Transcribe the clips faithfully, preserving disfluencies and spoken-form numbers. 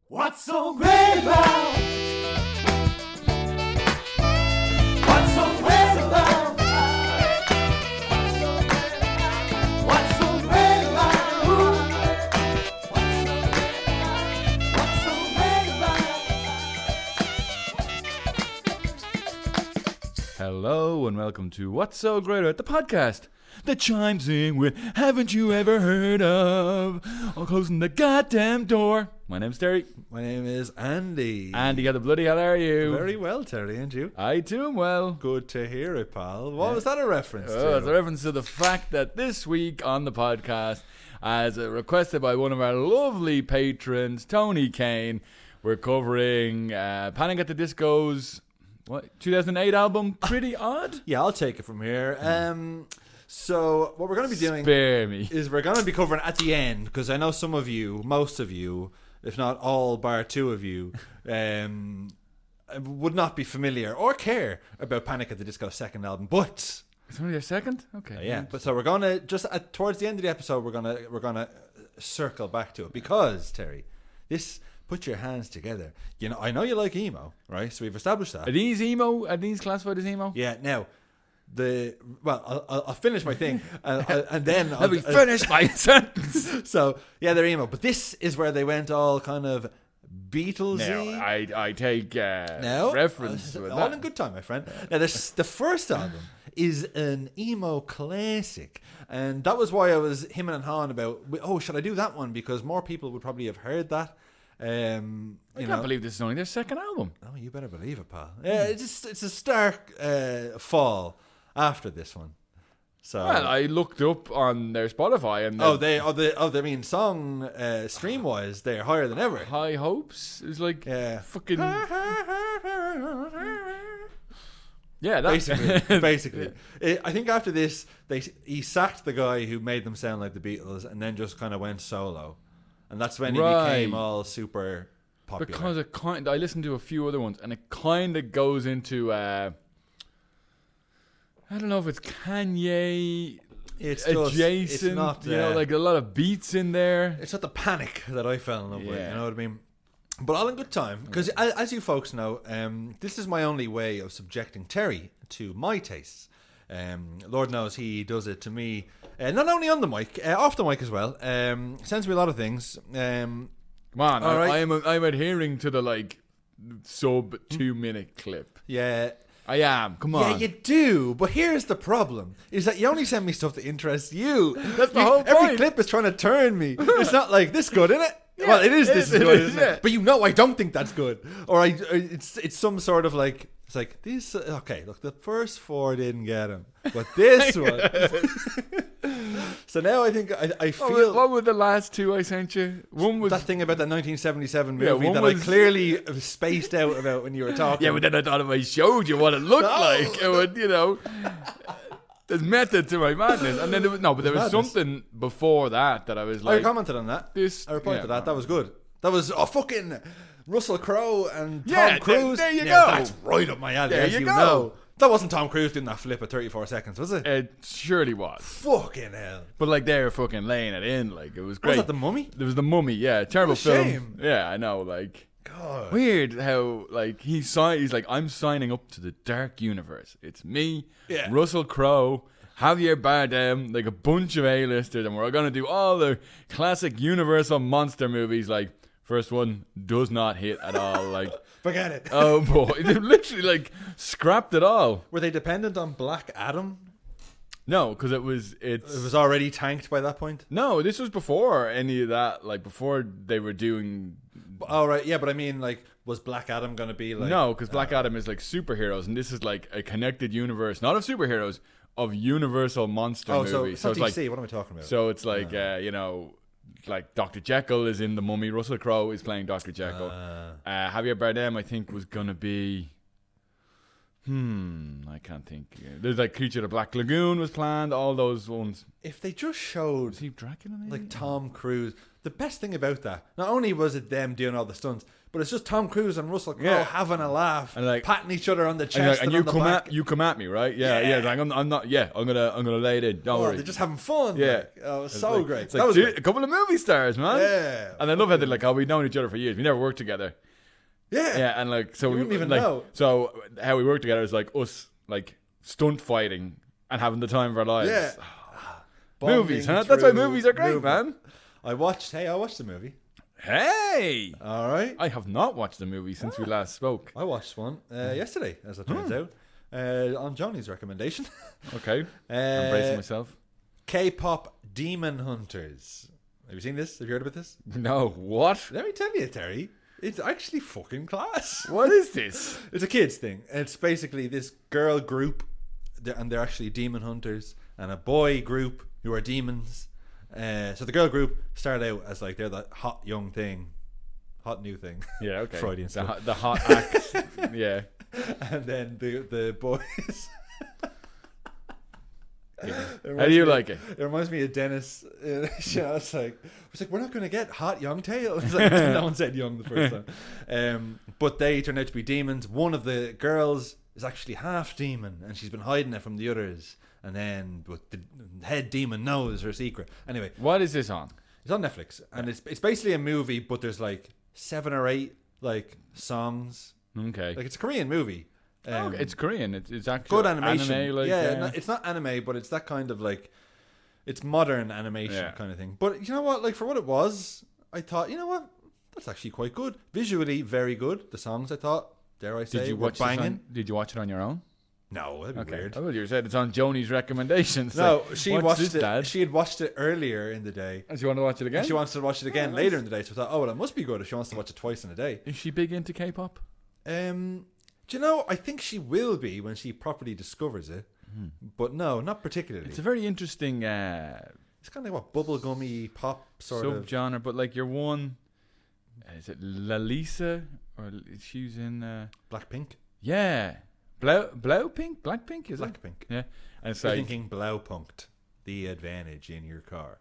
What's so great about? What's so great about? What's so great about? What's so great about? Hello and welcome to What's So Great About, the podcast that chimes in with Haven't You Ever Heard Of? Or closing the goddamn door. My name's Terry. My name is Andy. Andy, how the bloody hell are you? Very well, Terry, and you? I too am well. Good to hear it, pal. What was that a reference Oh, to? it's a reference to the fact that this week on the podcast, as requested by one of our lovely patrons, Tony Kane, we're covering uh, Panic at the Disco's what two thousand eight album, Pretty Odd? Yeah, I'll take it from here. Um, so what we're going to be doing Spare me. is we're going to be covering at the end, because I know some of you, most of you, if not all bar two of you, um, would not be familiar or care about Panic at the Disco's second album, but It's only a second? Okay. Uh, yeah, but so we're gonna just at, towards the end of the episode, we're gonna we're gonna circle back to it because Terry, this put your hands together. You know, I know you like emo, right? So we've established that. Are these emo? Are these classified as emo? Yeah. Now, the well, I'll, I'll, I'll finish my thing, and, and then Let I'll, me finish my sentence. So yeah, they're emo, but this is where they went all kind of Beatlesy. Now, I I take uh, No, reference uh, with all that. in good time, my friend. Now, this, the first album is an emo classic, and that was why I was him and Han about. Oh, should I do that one? Because more people would probably have heard that. Um, I you can't know. believe this is only their second album. Oh, you better believe it, pal. Yeah, it's just, it's a stark uh, fall after this one. So. Well, I looked up on their Spotify and Oh, they, oh, they, oh, they mean song uh, stream wise, they're higher than ever. High Hopes is like Yeah. fucking yeah. That Basically, basically, I I think after this, they he sacked the guy who made them sound like the Beatles, and then just kind of went solo, and that's when he Right. became all super popular. because it kind. I listened to a few other ones and it kind of goes into. Uh, I don't know if it's Kanye it's just, adjacent. it's not, you know, uh, like a lot of beats in there. it's not the Panic that I fell in love with. Yeah. You know what I mean? But all in good time, because as you folks know, um, this is my only way of subjecting Terry to my tastes. Um, Lord knows he does it to me, uh, not only on the mic, uh, off the mic as well. Um, sends me a lot of things. Um, Come on, All I, right. I'm I'm adhering to the like sub two minute clip. yeah. I am. Come on. Yeah, you do. But here's the problem: is that you only send me stuff that interests you. That's the You- whole Every point. clip is trying to turn me. It's not like this good, isn't it? Well, it is. it This is, is it good, is, isn't yeah. it? But you know, I don't think that's good. Or I, or it's it's some sort of like it's like this. Okay, look, the first four didn't get him, but this one. So now I think I, I What feel. were, what were the last two I sent you? One was that thing about that nineteen seventy-seven Yeah, movie one that I was- clearly spaced out about when you were talking. yeah, but then I thought if I showed you what it looked No. like, it would, you know. There's method to my madness, and then there was no, but there was Madness. something before that that I was I like, commented on that. this. I replied yeah, to that. That was good. That was a fucking Russell Crowe and Tom Yeah, there- Cruise. there you Yeah, go. That's right up my alley. There as you you, go. know. That wasn't Tom Cruise doing that flip at thirty-four seconds, was it? It surely was, Fucking hell. but like they were fucking laying it in, like it was Was great. that The Mummy? There was the Mummy, yeah, terrible What a film. shame. Yeah, I know, like. God. Weird how like he signed. He's like, I'm signing up to the dark universe. It's me, Yeah. Russell Crowe, Javier Bardem, like a bunch of A-listers, and we're gonna do all the classic Universal monster movies. Like first one does not hit at all. Like Forget it. oh boy, they literally like scrapped it all. Were they dependent on Black Adam? No, because it was it's It was already tanked by that point. no. This was before any of that. Like before they were doing. All right, yeah, but I mean, like, was Black Adam going to be like? No, because Black Adam is like superheroes, and this is like a connected universe, not of superheroes, of Universal monster Oh, movies. so it's so not it's D C. like, What am I talking about? so it's like uh, you know, like Doctor Jekyll is in the Mummy. Russell Crowe is playing Doctor Jekyll. Uh, Uh, Javier Bardem, I think, was gonna be. Hmm, I can't think. There's like Creature of the Black Lagoon was planned. All those ones. if they just showed Was he Dracula? Maybe? like Tom Cruise, the best thing about that, not only was it them doing all the stunts, but it's just Tom Cruise and Russell Crowe Yeah. having a laugh, And, like- patting each other on the And, chest you're and, like, and you on the come back. at you come at me, right? Yeah, Yeah. yeah. Like, I'm, I'm not. Yeah, I'm gonna I'm gonna lay it in. Don't Oh, worry. they're just having fun. Yeah. like, oh, it was It's so like- great. It's that like was dude, great. a couple of movie stars, man. Yeah, And I love how they're like, oh, we've known each other for years. We never worked together. yeah, Yeah, and like so You we wouldn't even like, know. So how we work together is like us like stunt fighting and having the time of our lives. yeah. Movies, huh? Bonding That's why through movies are great, movie. man. I watched. Hey, I watched the movie. Hey, All right, I have not watched the movie since we last spoke. I watched one uh, yesterday, as it turns Hmm. out, uh, on Johnny's recommendation. Okay, Uh, I'm bracing myself. K-pop Demon Hunters. Have you seen this? Have you heard about this? No, what? Let me tell you, Terry. It's actually fucking class. What is this? It's a kids thing. It's basically this girl group, they're- and they're actually demon hunters, and a boy group who are demons. Uh, so the girl group start out as like they're that hot young thing, hot new thing, Yeah, okay. Freudian the, stuff. hot, the hot act. Yeah. and then the the boys. It How reminds do you me- like it? It reminds me of Dennis. Uh, you know, it's like it's like we're not going to get hot young tail. It's like, no one said young the first time. Um, but they turn out to be demons. One of the girls is actually half demon, and she's been hiding it from the others. And then, but the head demon knows her secret. Anyway, What is this on? it's on Netflix, and it's it's basically a movie, but there's like seven or eight like songs. Okay. Like it's a Korean movie. Um, okay. It's Korean. It's, it's actually good animation. Anime, like, yeah, uh, no, it's not anime, but it's that kind of like it's modern animation Yeah. kind of thing. But you know what? Like for what it was, I thought, you know what? That's actually quite good. Visually, very good. The songs, I thought, dare I say, Did you were watch this banging. on, Did you watch it on your own? No, that'd be Okay. weird. I thought you said it's on Joni's recommendations. No, Like, she what's watched this, it. Dad? She had watched it earlier in the day. Do you want to watch it again? And she wants to watch it again Oh, later nice. in the day. So I thought, oh well, it must be good if she wants to watch it twice in a day. Is she big into K-pop? Um, do you know? I think she will be when she properly discovers it. But no, not particularly. Hmm. It's a very interesting uh, It's kind of like what bubblegummy pop sort of. subgenre, but like your one, uh, is it Lalisa or she's in? Uh, Blackpink. yeah, Blau Blaupink, Blackpink is it? Blackpink. Yeah, and it's You're like thinking Blaupunkt, the advantage in your car.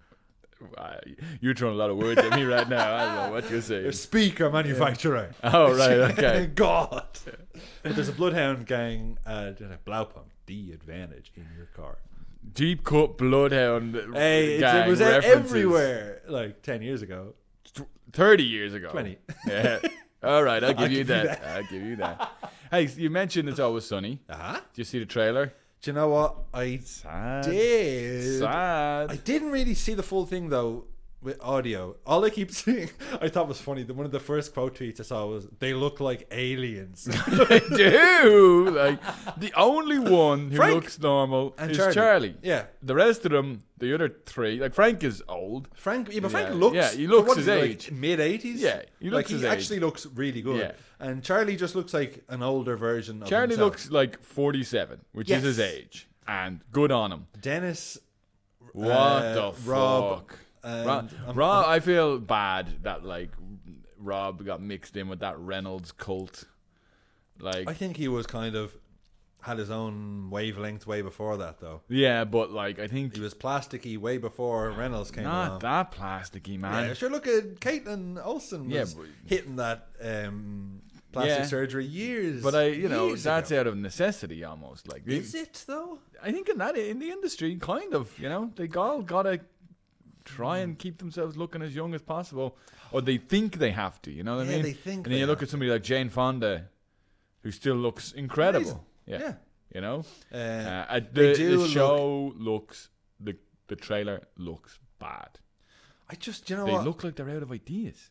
uh, you're throwing a lot of words at me right now. I don't know what you're saying. A speaker manufacturer. Oh right, okay. God. But there's a Bloodhound gang, uh, Blaupunkt, the advantage in your car. Deep cut Bloodhound. Hey, it's, gang it was references. everywhere like ten years ago. Thirty years ago. twenty. Yeah. All right, I'll give, I'll you, give you that. I'll give you that. Hey, you mentioned It's Always Sunny. Uh-huh. Did you see the trailer? Do you know what? I Sad. did. Sad. I didn't really see the full thing though with audio. All I keep seeing, I thought was funny. The one of the first quote tweets I saw was, "They look like aliens." They do. Like the only one who Frank looks normal and is Charlie. Charlie. Yeah, The rest of them, the other three, like Frank is old. Frank. Yeah, but Frank Yeah. looks. Yeah, he for looks what his is he, age. like, mid eighties. Yeah, he looks like his he age. actually looks really good. Yeah. And Charlie just looks like an older version. of Charlie himself. looks like forty-seven, which Yes. is his age, and good on him. Dennis. What uh, the Rob, fuck? and Rob, I'm- Rob, I feel bad that like Rob got mixed in with that Reynolds cult. Like, I think he was kind of had his own wavelength way before that, though. yeah, but like I think He was plasticky way before Reynolds came not along. that plasticky, man. Yeah, sure. Look at Caitlin Olsen. Yeah, Was but- hitting that um, plastic Yeah. surgery years. But I, you know, years that's ago. out of necessity almost. Like, Is it though? I think in that in the industry, kind of, you know, they all gotta try and keep themselves looking as young as possible, or they think they have to. You know what I Yeah, mean? they think And then they you look have at somebody like Jane Fonda, who still looks incredible. Amazing. Yeah. Yeah. You know, Uh, uh, uh, they the, do the look- show looks the the trailer looks bad. I just, you know They what? look like they're out of ideas.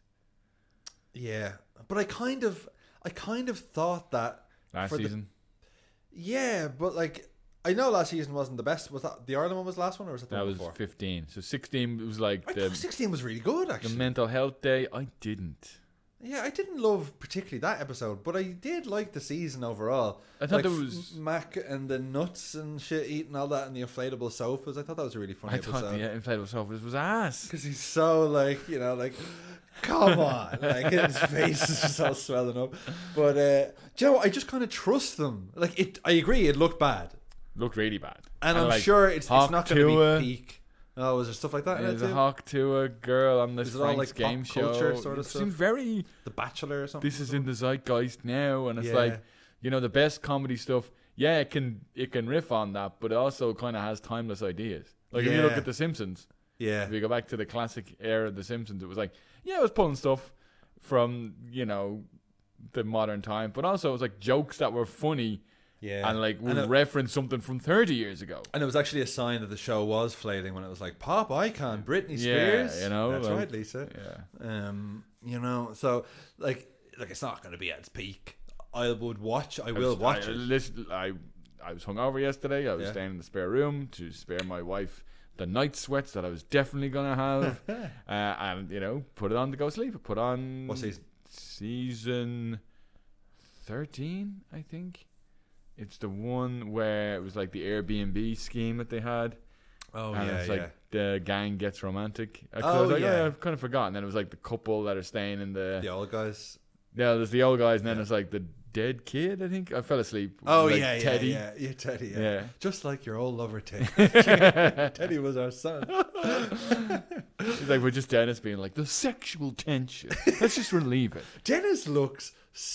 Yeah, but I kind of, I kind of thought that Last for the- season, yeah, but like I know last season wasn't the best. Was that the Ireland one was the last one, or was that the that one was before? fifteen. So sixteen was like I the thought sixteen was really good the actually. mental health day. I didn't. Yeah, I didn't love particularly that episode, but I did like the season overall. I thought like there F- was- Mac and the nuts and shit eating all that and the inflatable sofas. I thought that was a really funny I thought episode. the inflatable sofas was ass. Because he's so like, you know, like, come on. Like, his face is just all swelling up. But, uh, do you know what? I just kind of trust them. Like, it. I agree, it looked bad. Looked really bad. And, I'm like, sure it's, it's Hawk not going to Tua, be peak. Oh, was there stuff like that in it There's a too? hawk to a girl on this Is it all, Frank's like, game pop show. culture sort of it stuff? seems very. The Bachelor or something? This is in the zeitgeist now, and it's Yeah. like, you know, the best comedy stuff. Yeah, it can it can riff on that, but it also kind of has timeless ideas. Like if you look Yeah. at The Simpsons, Yeah. if you go back to the classic era of The Simpsons, it was like, yeah, it was pulling stuff from, you know, the modern time, but also it was like jokes that were funny Yeah. and like would And it- reference something from thirty years ago. And it was actually a sign that the show was flailing when it was like, pop icon, Britney Yeah, Spears. you know, That's like- right, Lisa. Yeah. Um, you know, so like, like it's not going to be at its peak. I would watch. I I will was- watch I, it. Listen, I I was hungover yesterday. I was Yeah. staying in the spare room to spare my wife the night sweats that I was definitely gonna have, uh, and you know, put it on to go sleep. Put on What season? Season thirteen, I think. It's the one where it was like the Airbnb scheme that they had. Oh and yeah, it's yeah. like the gang gets romantic. Uh, 'cause I Oh, was like, yeah. oh, I've kind of forgotten. Then it was like the couple that are staying in the the old guys. yeah. There's the old guys, and then Yeah. it's like the dead kid. I think I fell asleep. Oh like yeah, Teddy. yeah, yeah, yeah, Teddy. Yeah. Yeah. Just like your old lover, Teddy. Teddy was our son. It's like we're just Dennis being like the sexual tension. Let's just relieve it. Dennis looks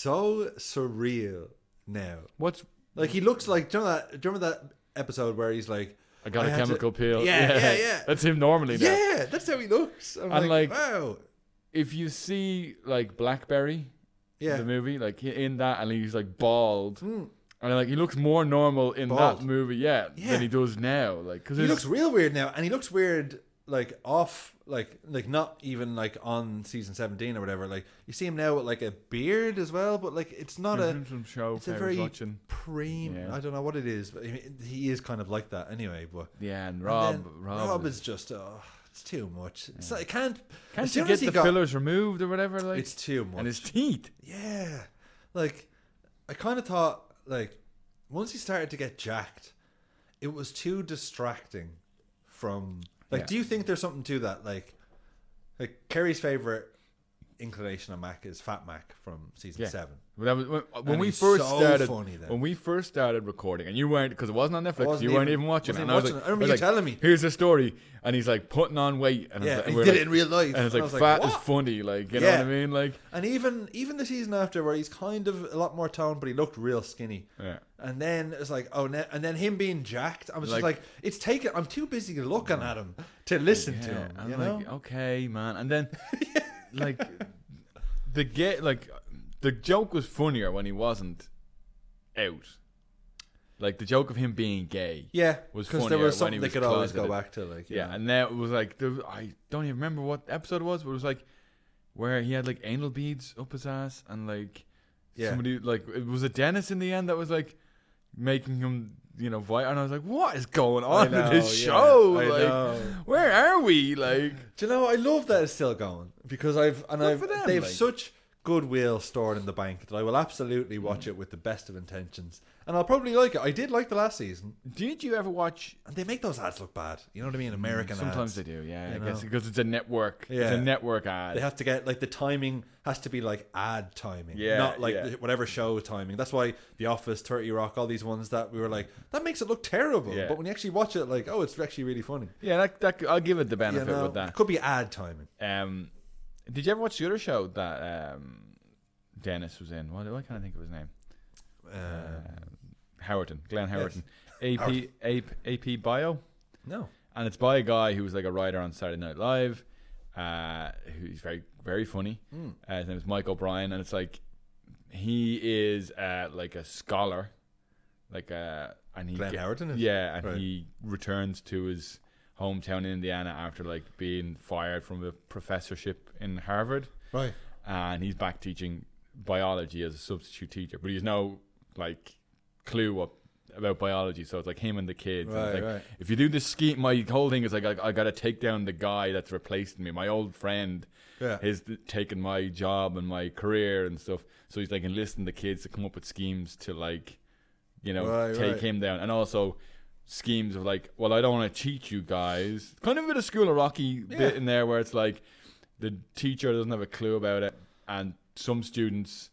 so surreal now. What's Like he looks like. Do you know that? Do you remember that episode where he's like, I got I a had to- chemical peel. Yeah, yeah, yeah. That's him normally now. yeah, that's how he looks. I'm And, like, like, wow. If you see like Blackberry, Yeah. the movie, like he- in that, and he's like bald, Mm. and like he looks more normal in Bald. that movie, yeah, Yeah. than he does now. Like because He looks real weird now, and he looks weird like off, like like not even like on season seventeen or whatever. Like you see him now with like a beard as well, but like it's not a some show it's a I was very watching. preem. Yeah. I don't know what it is, but he, he is kind of like that anyway. But Yeah, and and Rob, then Rob, Rob is, is just oh, it's too much. It's like, it can't. can't as you soon get as he the got- fillers removed or whatever? Like It's too much. and his teeth. Yeah, like I kind of thought like once he started to get jacked, it was too distracting from like. Yeah. Do you think there's something to that? Like, like Kerry's favorite inclination on Mac is Fat Mac from season Yeah. seven. Well, that was when, when And we he's first so started. funny then. When we first started recording, and you weren't because it wasn't on Netflix. wasn't You weren't even- even watching it. wasn't And I was even like, watching it. I remember was you like, telling me. Here's the story, and he's like putting on weight, and, I was Yeah, like, and he we're did like- it in real life. and it's I like was fat is "What?" funny, like you know Yeah. what I mean, like And even even the season after where he's kind of a lot more toned, but he looked real skinny. yeah. And then it's like, oh, ne- and then him being jacked. I was Like- just like, it's taken. I'm too busy looking at him to listen to Yeah, him. I'm You like, know? okay, man, and then like the get like the joke was funnier when he wasn't out. Like the joke of him being gay. Yeah, was because there funnier was when something he they was could always go closeted. back to. Like, Yeah, you know. and then it was like there was, I don't even remember what episode it was, but it was like where he had like anal beads up his ass, and like Yeah. somebody like it was a dentist in the end that was like making him, you know, vi- and I was like, what is going on I know, in this yeah, show? I like, know. where are we? Like, Do you know? I love that it's still going because I've and Good I've for them, they've like. such goodwill stored in the bank that I will absolutely watch it with the best of intentions, and I'll probably like it. I did like the last season, did you ever watch? and they make those ads look bad. You know what I mean? American Sometimes ads. they do, yeah. You I know? guess because it's a network. It's Yeah. a network ad. They have to get like the timing has to be like ad timing, Yeah, not like yeah. the- whatever show timing. That's why The Office, thirty Rock, all these ones that we were like, that makes it look terrible. Yeah. But when you actually watch it, like, oh, it's actually really funny. yeah, that, that, I'll give it the You benefit know, with that. it could be ad timing. Um, did you ever watch the other show that um, Dennis was in? What, why can't I think of his name? Uh, Uh, Howerton, Glenn Yes. Howerton. A P, A P, A P Bio. no, And it's by a guy who was like a writer on Saturday Night Live. Uh, who's very, very funny. Mm. Uh, his name is Mike O'Brien. And it's like, he is uh, like a scholar. Like, uh, and he Glenn get- Howerton is? Yeah, and Right. he returns to his hometown in Indiana after like being fired from a professorship in Harvard. right. And he's back teaching biology as a substitute teacher, but he's no like clue what about biology. So it's like him and the kids. And it's Right, like, right. if you do this scheme, my whole thing is like I, I got to take down the guy that's replacing me. My old friend Yeah. has th- taken my job and my career and stuff. So he's like enlisting the kids to come up with schemes to like, you know, Right, take right. him down, and also schemes of like, well, I don't want to cheat you guys. Kind of a bit of School of Rocky bit Yeah. in there where it's like the teacher doesn't have a clue about it, and some students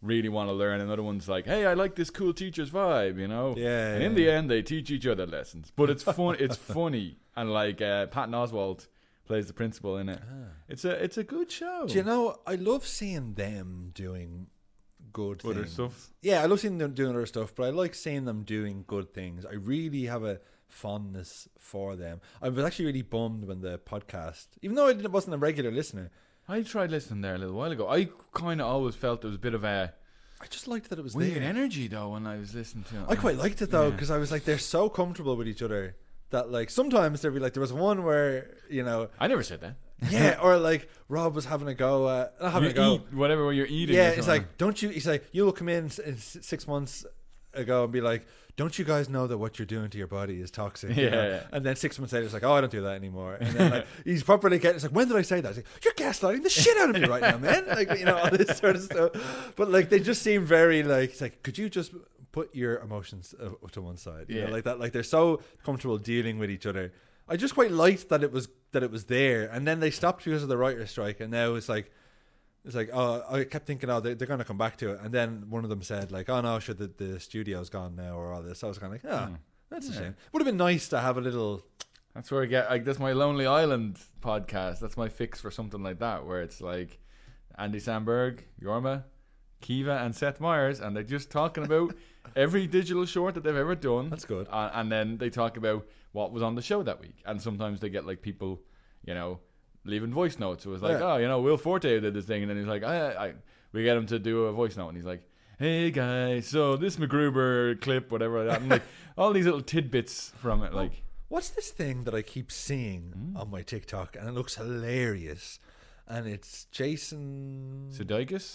really want to learn, and other ones like, hey, I like this cool teacher's vibe, you know. Yeah, And in yeah. the end, they teach each other lessons, but it's fun. It's funny, and like uh, Patton Oswalt plays the principal in it. It's a it's a good show. Do you know, I love seeing them doing good Other things. stuff. Yeah, I love seeing them doing other stuff, but I like seeing them doing good things. I really have a fondness for them. I was actually really bummed when the podcast, even though I didn't, wasn't a regular listener, I tried listening there a little while ago. I kind of always felt there was a bit of a I just liked that it was weird there. energy though when I was listening to it. I quite liked it though, Yeah. because I was like, they're so comfortable with each other that like sometimes there'd be like, there was one where, you know, I never said that. yeah, or like Rob was having a go, uh, not having You a go. eat whatever you're eating. Yeah, or it's something. like, don't you? He's like, you'll come in s- in s- six months ago and be like, don't you guys know that what you're doing to your body is toxic? You Yeah, know? yeah. And then six months later, it's like, oh, I don't do that anymore. And then like, he's properly getting. It's like, when did I say that? It's like, you're gaslighting the shit out of me right now, man. Like, you know, all this sort of stuff. But like, they just seem very like. It's like, could you just put your emotions uh, to one side? You Yeah. know, like that. Like they're so comfortable dealing with each other. I just quite liked that it was that it was there, and then they stopped because of the writer's strike, and now it's like. It's like, oh, I kept thinking, oh, they're, they're going to come back to it. And then one of them said, like, oh, no, sure, the, the studio's gone now or all this. I was kind of like, oh, Hmm. that's a Yeah. shame. Would have been nice to have a little, That's where I get like that's my Lonely Island podcast. That's my fix for something like that, where it's like Andy Samberg, Yorma, Kiva, and Seth Meyers, and they're just talking about every digital short that they've ever done. That's good. Uh, and then they talk about what was on the show that week, and sometimes they get like people, you know, leaving voice notes. It was like, Yeah. oh, you know, Will Forte did this thing, and then he's like, I, I, we get him to do a voice note, and he's like, hey guys, so this MacGruber clip, whatever, and like all these little tidbits from it, like. what's this thing that I keep seeing Mm. on my TikTok and it looks hilarious? And it's Jason. Sudeikis,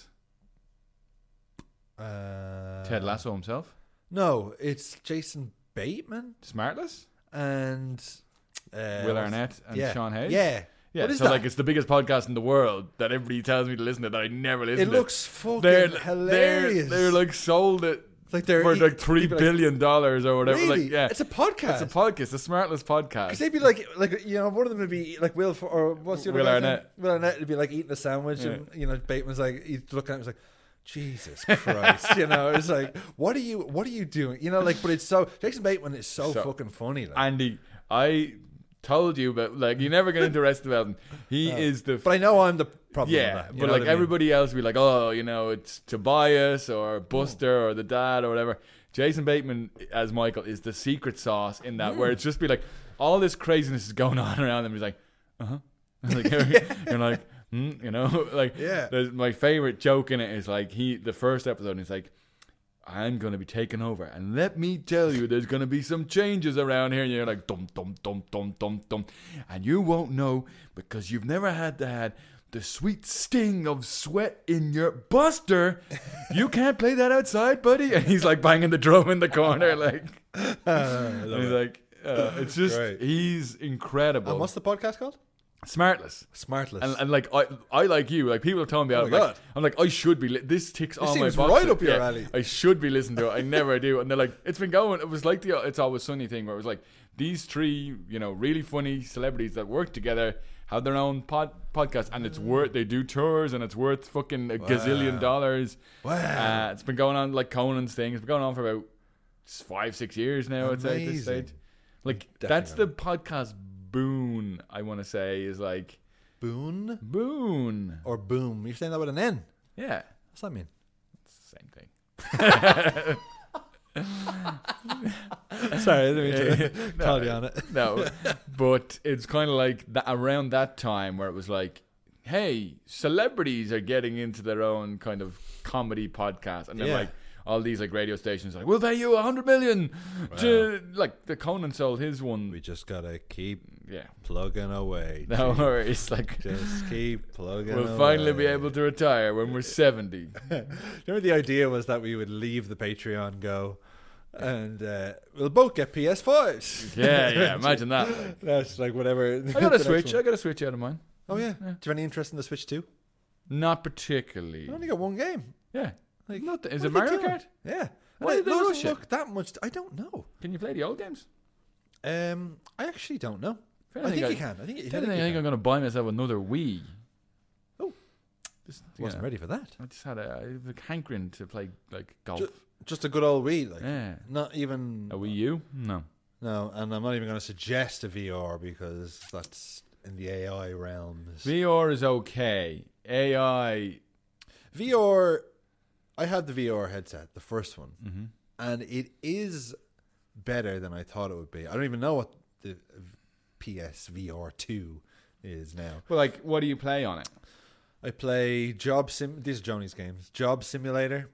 Uh, Ted Lasso himself, No, it's Jason Bateman Smartless, and uh, Will what's- Arnett, and yeah. Sean Hayes. Yeah. yeah. What is so that? like it's the biggest podcast in the world that everybody tells me to listen to that I never listen It to. looks fucking they're, hilarious. They're, they're like sold it It's like they're for eat- like three they'd be like, billion dollars or whatever. Really? Like, yeah, It's a podcast. It's a podcast, the Smartless podcast. Because they'd be like, like you know, one of them would be like Will, for, or what's the other Will guy's name? Arnett. Will Arnett would be like eating a sandwich, Yeah. and you know, Bateman's like, he's looking at him, he's like, Jesus Christ, you know, it's like, what are you, what are you doing? You know, like, but it's so Jason Bateman is so, So- fucking funny, like. Andy, I told you, but like you never get into Arrested Development. He is the but I know I'm the problem. yeah, with that, you but know like what I mean? everybody else would be like, oh, you know, it's Tobias or Buster or the dad or whatever. Jason Bateman as Michael is the secret sauce in that, where it's just be like all this craziness is going on around him. He's like, uh huh, like you're like, hmm, you know, like Yeah. there's- my favorite joke in it is like he the first episode. He's like, I'm gonna be taken over, and let me tell you, there's gonna be some changes around here. And you're like, dum dum dum dum dum dum, and you won't know because you've never had that the sweet sting of sweat in your Buster. You can't play that outside, buddy. And he's like banging the drum in the corner, like and he's like, uh, it's just Great. he's incredible. And what's the podcast called? Smartless. Smartless. And, and like I, I like you. Like people are telling me, Oh I'm my like, God. I'm like, I should be. Li- this ticks all my seems boxes. right up your alley. I should be listening to it. I never do. And they're like, it's been going. It was like the It's Always Sunny thing, where it was like these three, you know, really funny celebrities that work together have their own pod podcast, and it's worth. They do tours, and it's worth fucking a gazillion dollars. Wow. Uh, it's been going on like Conan's thing. It's been going on for about five, six years now. I'd say at this Amazing. stage. Like Definitely that's the gonna- podcast boon. I want to say is like. Boon Boon. or boom? You're saying that with an N. Yeah. What's that mean? It's the same thing. Sorry, I didn't mean to No, call you on it. No. But it's kind of like that around that time where it was like, hey, celebrities are getting into their own kind of comedy podcast. And then Yeah. like all these like radio stations like, we'll pay you a hundred million to like the Conan sold his one. We just gotta keep Yeah. plugging away. No Gee. worries. Like Just keep plugging away. we'll finally be able to retire when we're seventy. Remember the idea was that we would leave the Patreon go and uh, we'll both get P S fives. Yeah, yeah. Imagine that. Like. That's like whatever. I got a Switch. I got a Switch out of mine. Oh yeah. Do you have any interest in the Switch too? Not particularly. I only got one game. Yeah. Like, Nothing. Is what it are they Mario doing? Kart? Yeah. Why And did they doesn't rush it? look that much. I don't know. Can you play the old games? Um, I actually don't know. If I think anything, you can. I think, I If think, anything, I you think can. I'm going to buy myself another Wii. Oh. Just, I wasn't yeah. ready for that. I just had a, a hankering to play like golf. Ju- Just a good old Wii, like yeah. not even A Wii U? No. no. And I'm not even going to suggest a V R because that's in the A I realms. V R is okay. A I. V R, I had the V R headset, the first one, Mm-hmm. and it is better than I thought it would be. I don't even know what the P S V R two is now. Well, like, what do you play on it? I play Job Sim. These are Joni's games. Job Simulator.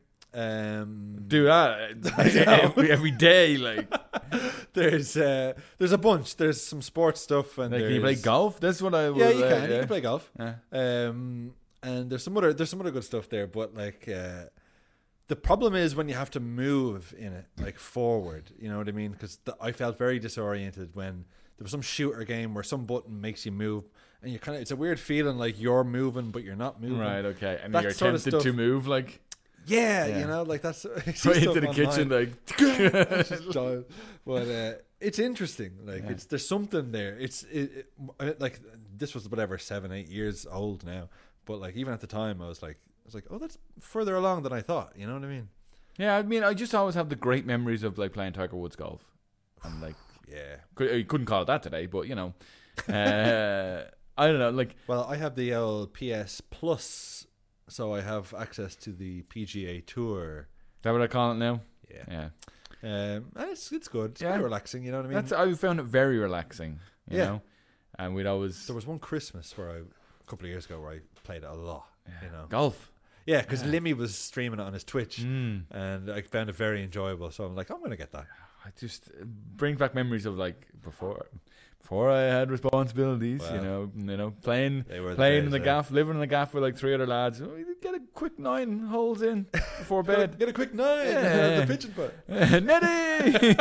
Um, Do that I know. every, every day. Like, there's uh, there's a bunch. There's some sports stuff and like can you play there's- golf? That's what I. Was, Yeah, you uh, can. Yeah. You can play golf. Yeah. Um, and there's some other there's some other good stuff there, but like uh, the problem is when you have to move in it, like forward. You know what I mean? Because I felt very disoriented when there was some shooter game where some button makes you move, and you kind of it's a weird feeling like you're moving but you're not moving. Right. Okay. And That you're sort of tempted to stuff. move, like Yeah, Yeah. you know, like that's right into the kitchen, like. Just dive. But uh, it's interesting. Like Yeah. it's there's something there. It's it, it, like this was whatever seven eight years old now. But like even at the time, I was like I was like, oh, that's further along than I thought. You know what I mean? Yeah, I mean, I just always have the great memories of like playing Tiger Woods golf, and like Yeah. cou- you couldn't call it that today, but you know, uh, I don't know, like Well, I have the old P S Plus, so I have access to the P G A Tour. is that what I call it now? Yeah. Yeah, Um, and it's it's good. It's Yeah. pretty relaxing. You know what I mean? that's I found it very relaxing. You Yeah. know, and we'd always There was one Christmas where I a couple of years ago where I played it a lot. yeah. You know. golf. Yeah, because Yeah. Limmy was streaming it on his Twitch, Mm. and I found it very enjoyable. So I'm like, I'm gonna get that. I just uh, brings back memories of like before, before I had responsibilities. You Well, know, you know, playing They were playing in the days, uh, gaff, living in the gaff with like three other lads. Oh, you get a quick nine holes in before Get a, bed. get a quick nine. Yeah. The pitching putt. Netty.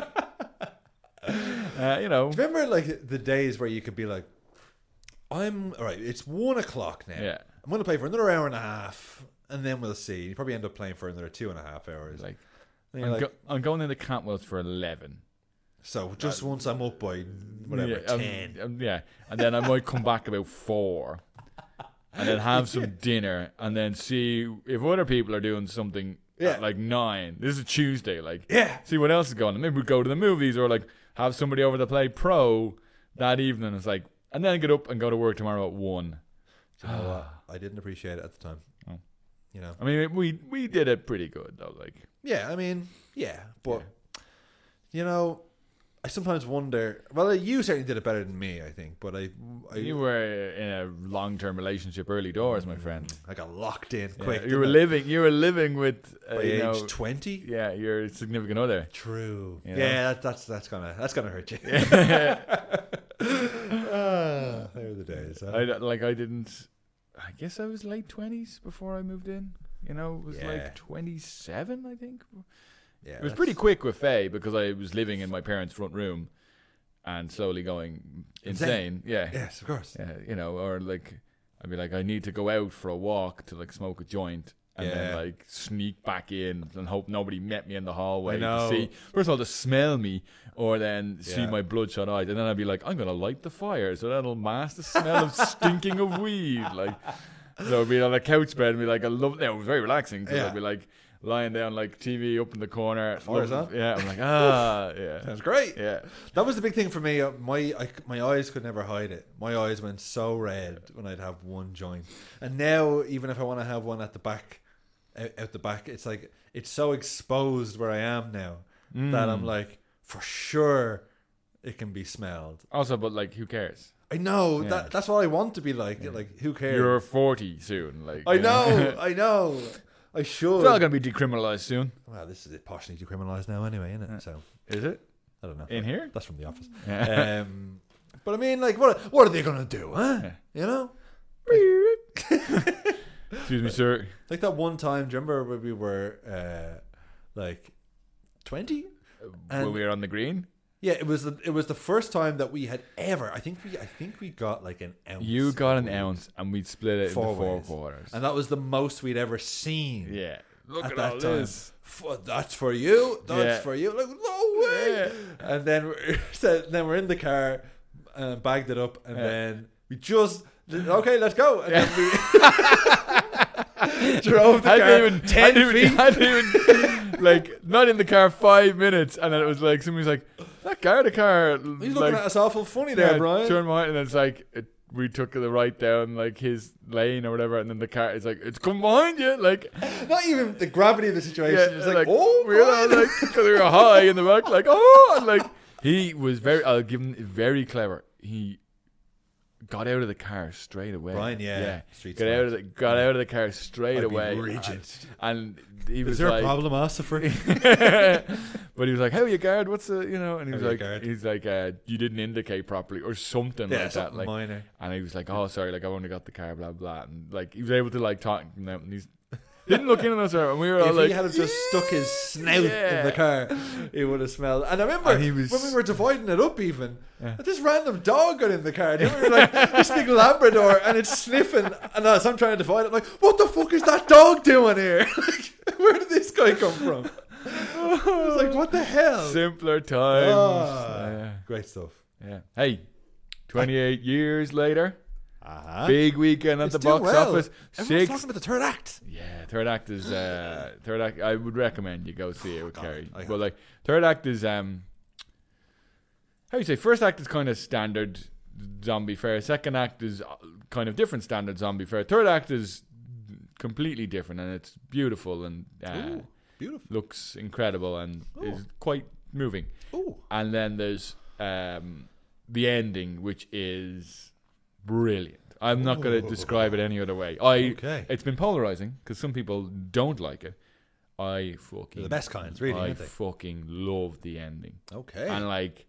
uh, you know. Remember, like the days where you could be like, I'm all right. It's one o'clock now. Yeah. I'm gonna play for another hour and a half, and then we'll see. You probably end up playing for another two and a half hours. Like, And I'm, you're like, go- I'm going into Cantwell's for eleven. so just once I'm up by whatever yeah, um, ten. um, yeah, and then I might come back about four, and then have some dinner, and then see if other people are doing something Yeah. at like nine. This is a Tuesday, like Yeah. see what else is going on. Maybe we go to the movies or like have somebody over to play pro that evening. It's like, and then get up and go to work tomorrow at one. Do you know what? I didn't appreciate it at the time. Oh. You know. I mean, we we did it pretty good though. Like, Yeah, I mean, yeah, but you know, I sometimes wonder. Well, you certainly did it better than me, I think. But I, I, you were in a long-term relationship early doors, my friend. I got locked in Yeah, quick. you were didn't I? living. You were living with uh, by you age know, twenty. yeah, your significant other. True. You know? Yeah, that, that's that's gonna that's gonna hurt you. ah, there are the days. Huh? I don't- like I didn't. I guess I was late twenties before I moved in. You know, it was Yeah. like twenty-seven, I think. yeah, It was that's- pretty quick with Faye because I was living in my parents' front room and slowly going insane. Insane. Yeah. Yes, of course. Yeah, you know, or like I'd be like, I need to go out for a walk to like smoke a joint. And then Yeah. like sneak back in and hope nobody met me in the hallway I know. to see first of all to smell me or then see Yeah. my bloodshot eyes and then I'd be like, I'm gonna light the fire so that'll mask the smell of stinking of weed. Like so I'd be on a couch bed and be like, I love it. It was very relaxing because Yeah. I'd be like lying down like T V up in the corner. Fire's love- on. Yeah, I'm like, ah yeah. Sounds great. Yeah. That was the big thing for me. Uh, My I, my eyes could never hide it. My eyes went so red when I'd have one joint, and now even if I want to have one at the back, out, out the back, it's like it's so exposed where I am now that I'm like, for sure, it can be smelled. Also, but like who cares? I know Yeah. that that's what I want to be like. Like who cares? You're forty soon. Like I you know, I know. I should. It's all gonna be decriminalized soon. Well, this is it partially decriminalised now, anyway, isn't it? So Is it? I don't know. In here? That's from The Office. Yeah. Um, but I mean, like, what what are they gonna do, huh? Yeah. You know, Excuse me, sir. like that one time. Do you remember when we were uh, like twenty? And- when we were on the green, Yeah, it was the, it was the first time that we had ever. I think we I think we got like an ounce. you got of an weed. ounce, and we'd split it Four into four ways. quarters. and that was the most we'd ever seen. yeah, look At at, that all time. this. F- that's for you. That's Yeah. for you. Like, no way. Yeah. And then we're, so then we're in the car, uh, bagged it up, and Yeah. then we just okay, let's go. And Yeah. then we Drove the hadn't car even, ten hadn't even, feet. hadn't even, like, not in the car five minutes, and then it was like, somebody's like, that guy, the car, He's like, looking at us awful funny there, yeah, Brian. turn behind, and it's like, it, we took the right down, like, his lane or whatever, and then the car is like, it's come behind you, like, Not even the gravity of the situation. yeah, It's like, oh, we were all Brian. like, because we were high in the back, like, oh, and like, he was very, I'll give him, very clever. He got out of the car straight away. Brian, yeah. yeah. Street Got smart. out of the got out of the car straight I'd be away. rigid. And, and he was Is there like, a problem, Ossifer? but he was like, "How are you, guard? What's the you know?" And he was How are you, like, guard? "He's like, uh, you didn't indicate properly or something Yeah, like that." something Like, minor. and he was like, "Oh, sorry, like I only got the car, blah blah." And like he was able to like talk to them, and he's didn't look in on us, and we were all If like, he had have just stuck his snout Yeah. in the car, it would have smelled. And I remember And he was- when we were dividing it up, even Yeah. this random dog got in the car. And we were like, this big Labrador, and it's sniffing. And as I'm trying to divide it, like, what the fuck is that dog doing here? Like, where did this guy come from? I was like, what the hell? simpler times. Ah, Yeah. Great stuff. Yeah. Hey, twenty-eight years later, Uh-huh. big weekend at It's the doing box well. office. Everyone's Six. talking about the third act. Yeah, third act is uh, third act. I would recommend you go see it with God, Kerry. I have. But like third act is um, how do you say? First act is kind of standard zombie fare. Second act is uh, kind of different standard zombie fare. Third act is completely different, and it's beautiful and uh, Ooh, beautiful. looks incredible and Ooh. is quite moving. Ooh. And then there's um, the ending, which is brilliant. I'm not going to Ooh. describe it any other way. I Okay. It's been polarizing because some people don't like it. I fucking They're the best kinds, really, I aren't they? fucking love the ending. Okay. And like,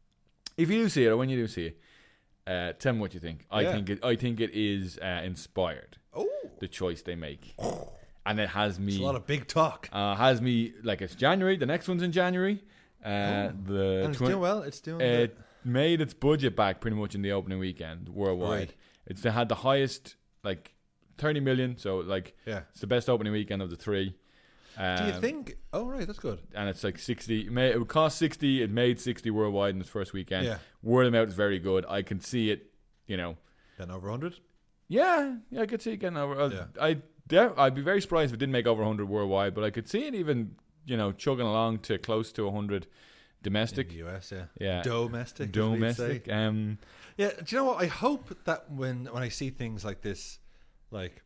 if you do see it or when you do see it, uh, tell me what you think. I Yeah. think it. I think it is uh, inspired. oh, The choice they make, and it has me. it's a lot of big talk. Uh, has me like it's January. The next one's in January. Uh, the And it's twen- doing well. It's doing it good. made its budget back pretty much in the opening weekend worldwide. Right. It's they had the highest like thirty million. So like Yeah. it's the best opening weekend of the three. Um, Do you think? Oh, right, that's good. And it's like sixty. It, made, it would cost sixty. It made sixty worldwide in its first weekend. Yeah. Word of mouth is very good. I can see it. You know. Then over one hundred? Yeah, yeah, I could see it getting over. Uh, Yeah. I, yeah, I'd be very surprised if it didn't make over one hundred worldwide, but I could see it even, you know, chugging along to close to one hundred domestic. In the U S, yeah. Yeah, Domestic. as we'd domestic. say. Um, Yeah, do you know what? I hope that when when I see things like this, like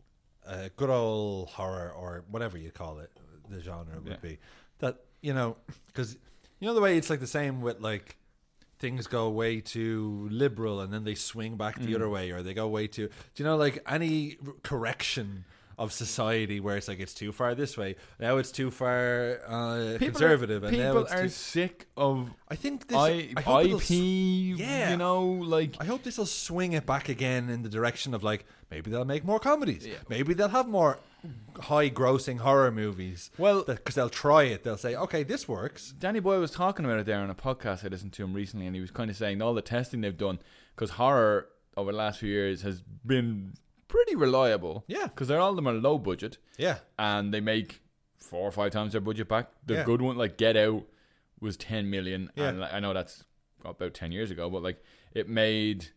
uh, good old horror or whatever you call it, the genre would Yeah. be, that, you know, because you know the way it's like the same with like things go way too liberal and then they swing back the Mm. other way, or they go way too, do you know, like any r- correction of society where it's like it's too far this way, now it's too far uh, people conservative, are, and now people it's are too, sick of I think this I, I hope it'll I s- P. Yeah. You know, like I hope this will swing it back again in the direction of like maybe they'll make more comedies. Yeah. Maybe they'll have more high-grossing horror movies. well, Because they'll try it. They'll say, okay, this works. Danny Boyle was talking about it there on a podcast I listened to him recently, and he was kind of saying all the testing they've done, because horror over the last few years has been pretty reliable. Yeah. Because all of them are low budget, Yeah. and they make four or five times their budget back. The Yeah. good one, like Get Out, was ten million, Yeah. and like, I know that's about ten years ago, but like it made,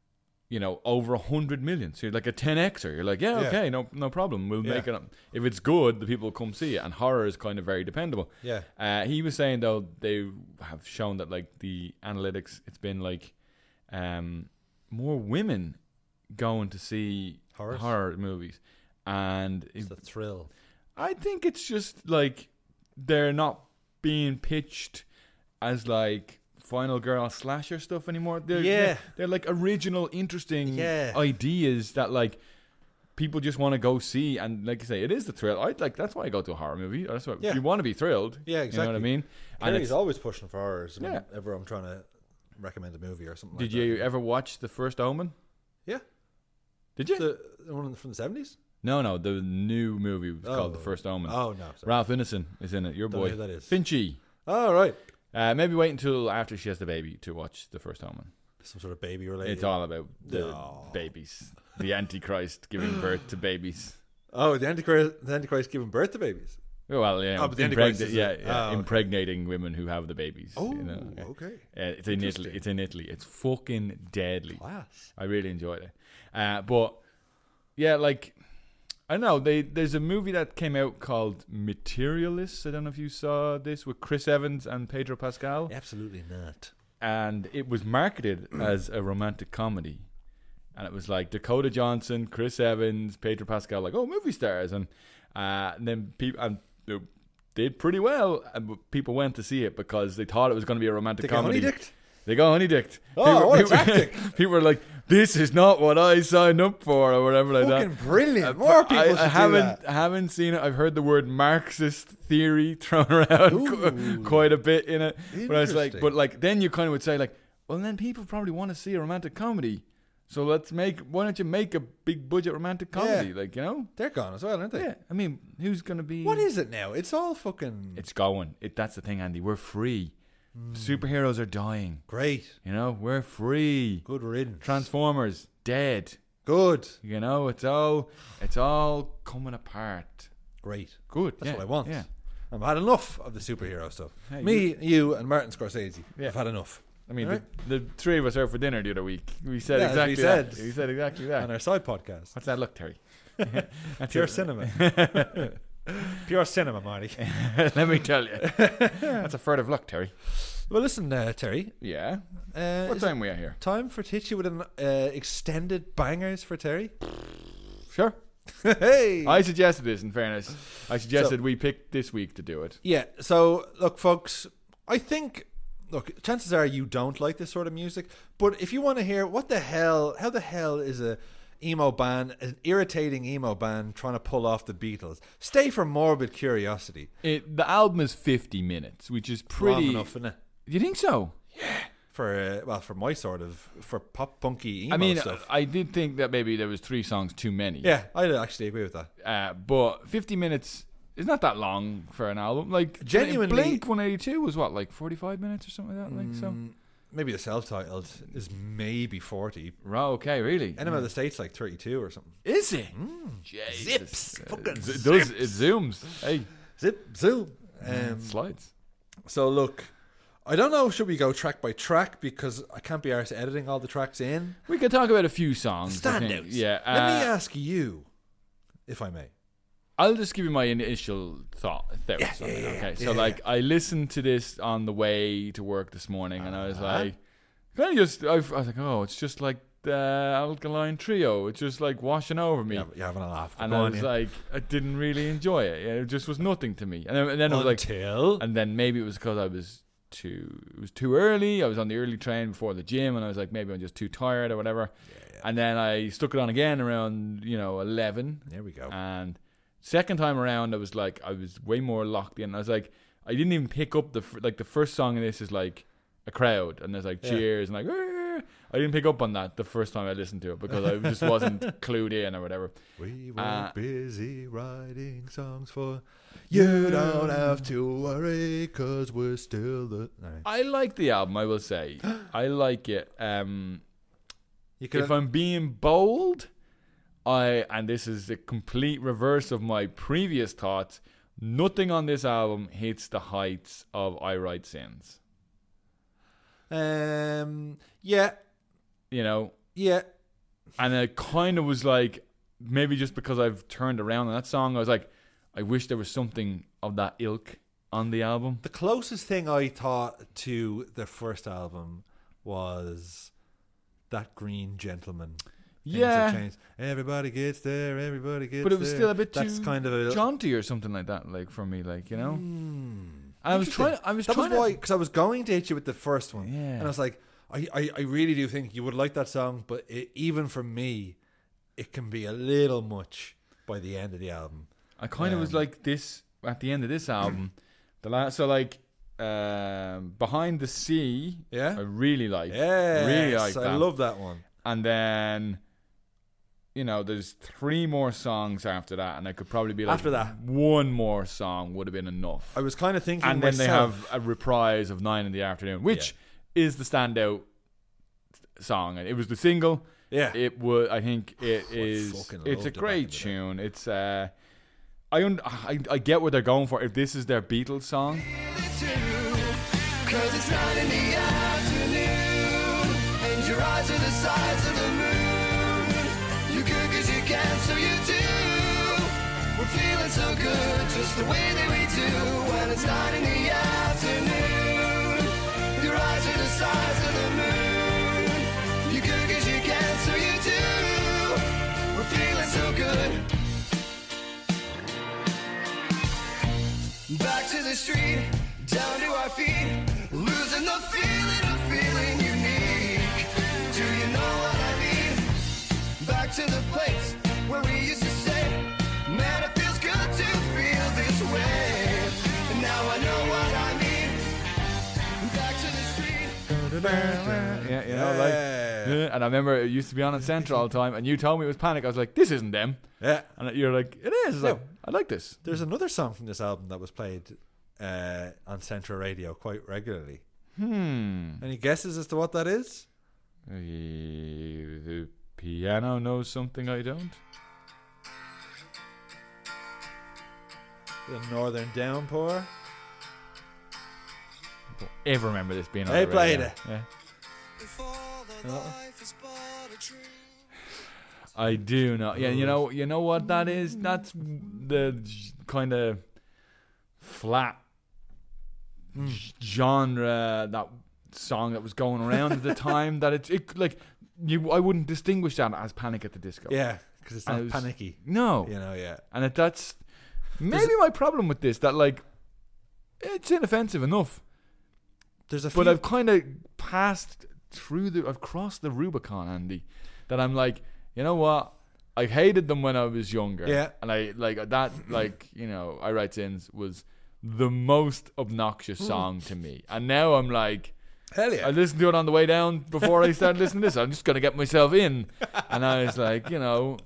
you know, over a hundred million. So you're like a ten Xer. You're like, yeah, Yeah. okay, no, no problem. We'll Yeah. make it up. If it's good, the people will come see it. And horror is kind of very dependable. Yeah. Uh, he was saying though they have shown that like the analytics, it's been like um, more women going to see Horrors? horror movies, and It's it- the thrill. I think it's just like they're not being pitched as like final girl slasher stuff anymore. They're, Yeah. they're, they're like original, interesting Yeah. ideas that like people just want to go see. And like I say, it is the thrill. I like that's why I go to a horror movie. That's what Yeah. you want to be thrilled. Yeah, You know exactly. what I mean? And Kerry's it's, always pushing for horrors. Yeah. Whenever I'm trying to recommend a movie or something did like you that. ever watch The First Omen? Yeah. Did you? The, the one from the seventies? no, no. The new movie was called The Oh. First Omen. Oh, no. Sorry. Ralph Ineson is in it. Your Don't boy know who that is. Finchy. Oh, right. Uh, maybe wait until after she has the baby to watch The First Omen. Some sort of baby related. It's all about the No. babies. The Antichrist giving birth to babies. Oh, the Antichrist, the Antichrist giving birth to babies. Well, yeah, Oh, but the Antichrist impregna- is yeah, a- yeah, oh, okay. impregnating women who have the babies. Oh, you know, yeah. okay. Uh, it's in Italy. Interesting. It's in Italy. It's fucking deadly. Class. I really enjoyed it. Uh, but yeah, like I know they. There's a movie that came out called Materialists. I don't know if you saw this with Chris Evans and Pedro Pascal, Absolutely not. and it was marketed as a romantic comedy, and it was like Dakota Johnson, Chris Evans, Pedro Pascal, like oh movie stars, and, uh, and then people and they did pretty well, and people went to see it because they thought it was going to be a romantic They got comedy. honey-dicked? They got honey dicked. Oh, what a people, tactic. people were like, "This is not what I signed up for," or whatever like Fucking that. brilliant. Uh, More but people I, should I do haven't that. haven't seen it. I've heard the word Marxist theory thrown around Ooh. quite a bit in it. But I was like, Interesting. but like then you kind of would say like, well then people probably want to see a romantic comedy. So let's make. Why don't you make a big budget romantic comedy? Yeah. Like you know. They're gone as well, aren't they? Yeah. I mean, who's gonna be? What is it now? It's all fucking It's going. It. That's the thing, Andy. We're free. Superheroes are dying. great. You know, we're free. Good riddance. Transformers dead. Good. You know, it's all it's all coming apart. Great. Good. That's yeah, what I want. Yeah. I've had enough of the superhero stuff. Hey, Me, you, and Martin Scorsese. Yeah. I've had enough. I mean, Alright. the, the three of us out for dinner the other week. We said Yeah, as exactly we that. said. We said exactly that. On our side podcast. What's that look, Terry? That's Pure it. cinema. Pure cinema, Marty. Let me tell you. That's a further look, Terry. Well, listen, uh, Terry. Yeah. Uh, What is time we are here? it time for Titchy with an uh, extended bangers for Terry? Sure. Hey! I suggested this, in fairness. I suggested we pick this week to do it. Yeah, so look, folks, I think, look, chances are you don't like this sort of music, but if you want to hear what the hell, how the hell is a emo band, an irritating emo band trying to pull off the Beatles, stay for morbid curiosity. It, the album is fifty minutes, which is pretty. Long enough, innit? You think so? For, uh, well, for my sort of, for pop punky emo I mean, stuff. I did think that maybe there was three songs too many. yeah, I actually agree with that. Uh, but fifty minutes is not that long for an album. Like Genuinely- Blink one eighty-two was what, like forty-five minutes or something like that. Like so. Mm, maybe the self-titled is maybe forty. Right, okay, really. Enema of the State's like thirty-two or something. Is it? Jesus. Zips. Uh, Fucking z- it does. It zooms. Hey, Zip, zoom. Um, slides. So look, I don't know. Should we go track by track because I can't be arsed editing all the tracks in. We could talk about a few songs. I think. Standouts. Yeah. Let me uh, ask you, if I may. I'll just give you my initial thought. thoughts Yeah, on it, yeah, okay. yeah, So yeah. like, I listened to this on the way to work this morning, and I was Uh-huh. like, kind of just. I was like, oh, it's just like the Alkaline Trio. It's just like washing over me. Yeah, you're having a laugh. And Go I on, was yeah. like, I didn't really enjoy it. Yeah, it just was nothing to me. And then, and then I was like, Until and then maybe it was because I was too, it was too early. I was on the early train before the gym, and I was like, maybe I'm just too tired or whatever. And then I stuck it on again around, you know, eleven. there we go. And second time around, I was like, I was way more locked in. I was like, I didn't even pick up the f- like the first song in this is like a crowd, and there's like Yeah. cheers and like. "Arr!" I didn't pick up on that the first time I listened to it because I just wasn't clued in or whatever. We were uh, busy writing songs for you. Don't have to worry because we're still the. All right. I like the album, I will say. I like it. Um, You could. if I'm being bold, I and this is the complete reverse of my previous thoughts. Nothing on this album hits the heights of I Write Sins. um. Yeah. You know, Yeah. and it kind of was like maybe just because I've turned around on that song, I was like, I wish there was something of that ilk on the album. The closest thing I thought to the first album was that Green Gentleman. Things have Yeah, changed. Everybody gets there. Everybody gets there. but it was still a bit That's too kind of a. jaunty or something like that, like for me, like you know. Hmm. I was Interesting. trying. I was That trying. was why, to, because I was going to hit you with the first one, Yeah. and I was like, I, I, I really do think you would like that song, but it, even for me, it can be a little much by the end of the album. I kind of was Um, like this at the end of this album. The last, so like, um, Behind the Sea. Yeah, I really like. yeah, really like I that. love that one. And then, you know, there's three more songs after that, and I could probably be like, After that. one more song would have been enough. I was kind of thinking, And then they myself, have a reprise of Nine in the Afternoon, which is the standout song. It was the single. yeah, It would. I think it is. fucking It's a loved it back great in the day. tune. It's. Uh, I, un- I I get what they're going for. If this is their Beatles song, Cause it's nine in the afternoon, and your eyes are the size of the moon. You good cause you can, so you do. feeling so good, just the way that we do when it's nine in the afternoon. Your eyes are the size of the moon. You could 'cause you can, so you do. We're feeling so good. Back to the street, down to our feet, losing the feeling of feeling unique. Do you know what I mean? Back to the place where we used to say, man, it feels good to feel this way. And now I know what I mean. Back to the street. Yeah, you know, like, yeah. And I remember it used to be on in Central all the time, and you told me it was Panic. I was like, this isn't them. Yeah. And you're like, it is. I was like, I like this. There's another song from this album that was played uh, on Central Radio quite regularly. Hmm. Any guesses as to what that is? Uh, the piano knows something I don't. The Northern Downpour. Don't ever remember this being on They the played radio. it. Yeah. If all the life is but a dream. I do know. Yeah, you know, you know what that is. That's the kind of flat g- genre, that song that was going around at the time. That it's it, like you, I wouldn't distinguish that as Panic at the Disco. Yeah, because it's And not it was- panicky. No, You know, yeah. and it, that's maybe my problem with this. That like it's inoffensive enough, There's a but few- I've kind of passed through the, I've crossed the Rubicon, Andy. That I'm like, you know what? I hated them when I was younger. Yeah. And I like that, like, you know, I Write Sins was the most obnoxious song to me. And now I'm like, Hell yeah. I listened to it on the way down before I started listening to this. I'm just going to get myself in. And I was like, you know,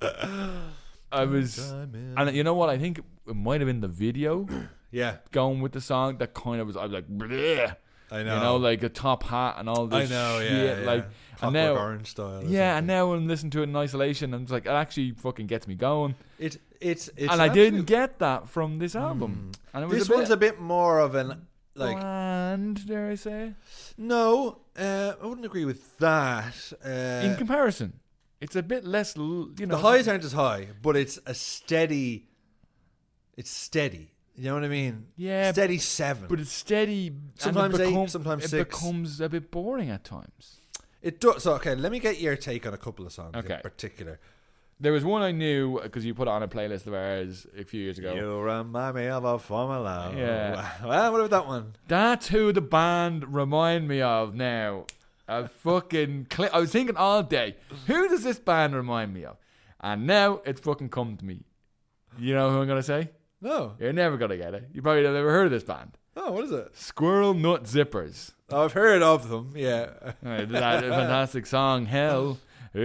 I was, and you know what? I think it might have been the video yeah, going with the song that kind of was, I was like, bleh. I know. You know, like a top hat and all this I know, yeah, shit. yeah. Like, Clockwork and now, Orange style. or yeah, and something. now I'm listening to it in isolation, and it's like it actually fucking gets me going. It, it's, it's and I didn't absolute- get that from this album. And it was This a bit one's a bit more of an like. bland, dare I say? No, uh, I wouldn't agree with that. Uh, In comparison, it's a bit less. l- You know, the highs aren't as high, but it's a steady. It's steady. You know what I mean? Yeah, steady seven. but it's steady. Sometimes and it eight, become- sometimes it six. becomes a bit boring at times. It does. So okay, let me get your take on a couple of songs Okay. in particular. There was one I knew because you put it on a playlist of ours a few years ago. You remind me of a formula. Yeah. Well, what about that one? That's who the band remind me of now. I fucking cl- I was thinking all day, who does this band remind me of? And now it's fucking come to me. You know who I'm gonna say? No. You're never gonna get it. You probably have never heard of this band. Oh, what is it? Squirrel Nut Zippers. Oh, I've heard of them. Yeah. Right, that fantastic song, Hell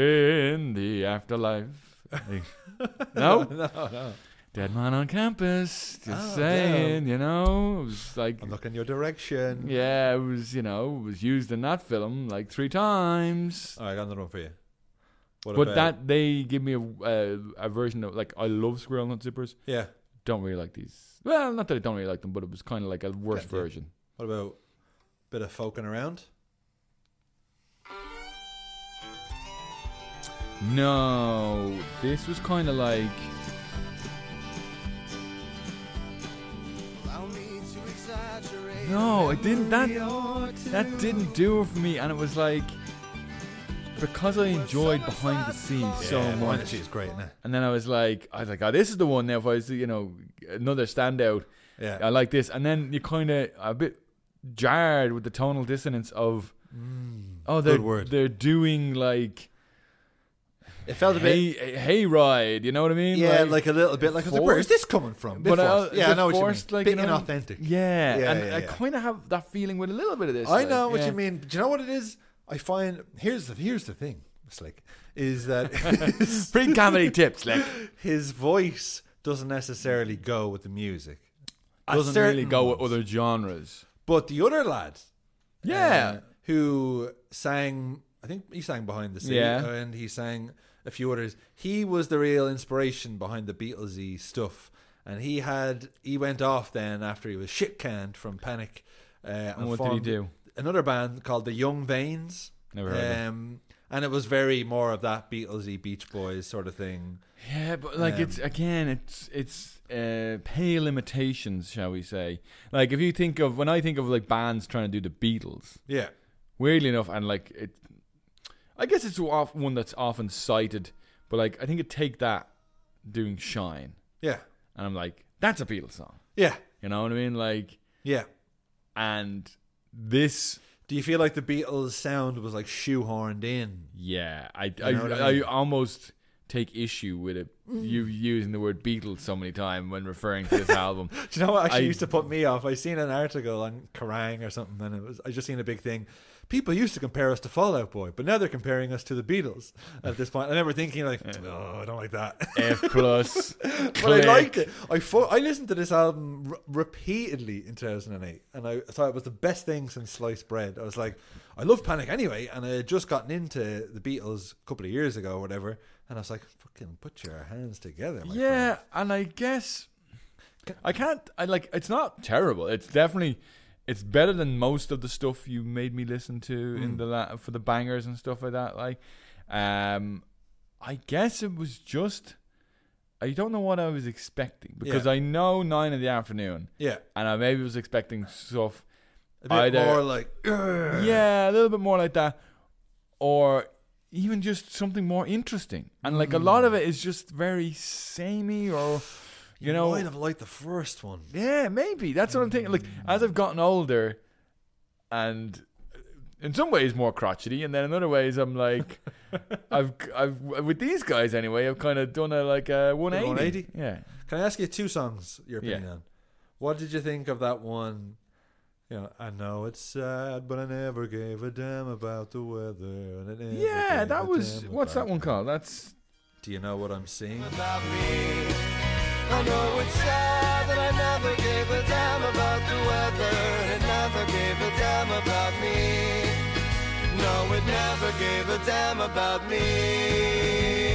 in the Afterlife. No? no, no. Dead Man on Campus. Just Oh, saying, you know. It was like, I'm looking your direction. yeah, it was, you know, it was used in that film like three times. All right, I got another one for you. What But about- that, they give me a, a, a version of, like, I love Squirrel Nut Zippers. Yeah. Don't really like these. Well, not that I don't really like them, but it was kind of like a worse Yeah, yeah. version. What about a bit of folking around? No, this was kind of like, Allow me to exaggerate. no, it didn't, that, that didn't do it for me. And it was like, because I enjoyed Behind the Scenes so much. She's great, isn't it? And then I was like, I was like, oh, this is the one now. If I was, you know, another standout, Yeah. I like this. And then you kind of a bit jarred with the tonal dissonance of, oh, they're good word. they're doing like It felt a bit. hey, hey ride. You know what I mean? Yeah, like, a little bit like, forced- where is this coming from? Bit but I- forced. yeah, bit I know what forced, you mean. like, Bit you know, inauthentic. Yeah, Yeah, and yeah, I yeah. kind of have that feeling with a little bit of this. I like, know what yeah. you mean. Do you know what it is? I find here's the here's the thing, Slick, is that his, Free comedy tips, like his voice doesn't necessarily go with the music. At doesn't really certain go with moments. other genres. But the other lad, Yeah, uh, who sang, I think he sang Behind the Sea, Yeah. and he sang a few others. He was the real inspiration behind the Beatlesy stuff, and he had he went off then after he was shit canned from Panic. Uh, and what did he formed do? Another band called the Young Veins. Never heard of it. Um, and it was very more of that Beatlesy, Beach Boys sort of thing. Yeah, but like Um, it's again, it's it's uh, pale imitations, shall we say? Like if you think of when I think of like bands trying to do the Beatles, Yeah, weirdly enough, and like it, I guess it's off- one that's often cited, but like I think it take that doing Shine, yeah, and I'm like, that's a Beatles song, yeah, you know what I mean? Like, yeah. and this, Do you feel like the Beatles sound was like shoehorned in? yeah, I You I, know what I I mean? almost take issue with it. You using the word Beatles so many times when referring to this album. Do you know what actually I- used to put me off? I seen an article on Kerrang or something, and it was I just seen a big thing. People used to compare us to Fall Out Boy, but now they're comparing us to the Beatles. At this point, I remember thinking like, "No, I don't like that." F plus, But I liked it. I fo- I listened to this album r- repeatedly in two thousand eight, and I thought it was the best thing since sliced bread. I was like, I love Panic anyway, and I had just gotten into the Beatles a couple of years ago or whatever, and I was like, fucking put your hands together, my Yeah, friend. and I guess I can't. I like. It's not terrible. It's definitely. It's better than most of the stuff you made me listen to in Mm. the la- for the bangers and stuff like that. Like, um, I guess it was just. I don't know what I was expecting because Yeah. I know nine in the afternoon, Yeah, and I maybe was expecting stuff. a bit Either- more like, "Ugh." Yeah, a little bit more like that, or even just something more interesting. And like a lot of it is just very samey, or you know, might have liked the first one. yeah, maybe that's what I'm thinking. Like as I've gotten older, and in some ways more crotchety, and then in other ways I'm like, I've I've with these guys anyway, I've kind of done a like a one eighty. one eighty? Yeah. Can I ask you two songs? Your Yeah. opinion on what did you think of that one? You know, I know it's sad, but I never gave a damn about the weather. And I never Yeah, gave that a was damn what's that about- one called? That's Do you know what I'm saying? About me. I know it's sad that I never gave a damn about the weather. It never gave a damn about me. No, it never gave a damn about me.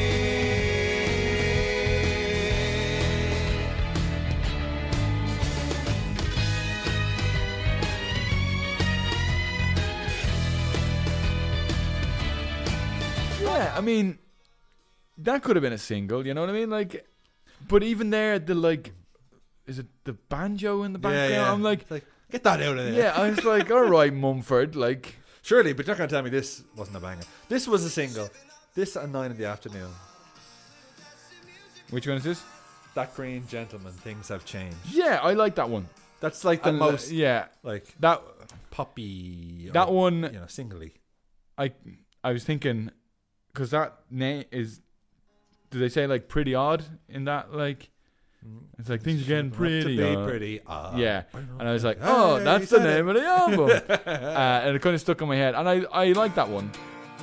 yeah. I mean, that could have been a single. You know what I mean? Like, but even there, the like, is it the banjo in the background? I'm like, It's like, get that out of there. yeah. I was like, all right, Mumford. Like, Surely, but you're not going to tell me this wasn't a banger. This was a single. This at nine in the afternoon. which one is this? That Green Gentleman, Things Have Changed. Yeah, I like that one. That's like the And, uh, most yeah, like that poppy. that or, one. you know, singly. I I was thinking because that name is. Do they say like pretty odd in that? Like, it's like things are getting Up pretty. to be odd. pretty odd. Yeah, and I was like, Hey, oh, you that's the said it. name of the album, uh, and it kind of stuck in my head, and I I like that one.